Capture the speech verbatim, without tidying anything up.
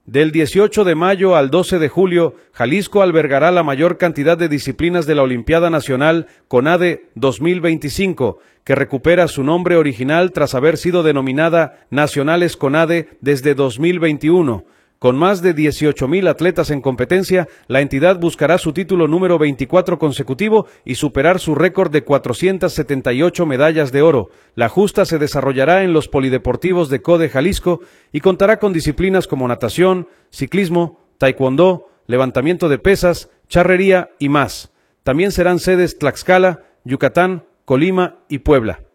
Del dieciocho de mayo al doce de julio, Jalisco albergará la mayor cantidad de disciplinas de la Olimpiada Nacional CONADE dos mil veinticinco, que recupera su nombre original tras haber sido denominada Nacionales CONADE desde dos mil veintiuno. Con más de dieciocho mil atletas en competencia, la entidad buscará su título número veinticuatro consecutivo y superar su récord de cuatrocientas setenta y ocho medallas de oro. La justa se desarrollará en los polideportivos de CODE Jalisco y contará con disciplinas como natación, ciclismo, taekwondo, levantamiento de pesas, charrería y más. También serán sedes Tlaxcala, Yucatán, Colima y Puebla.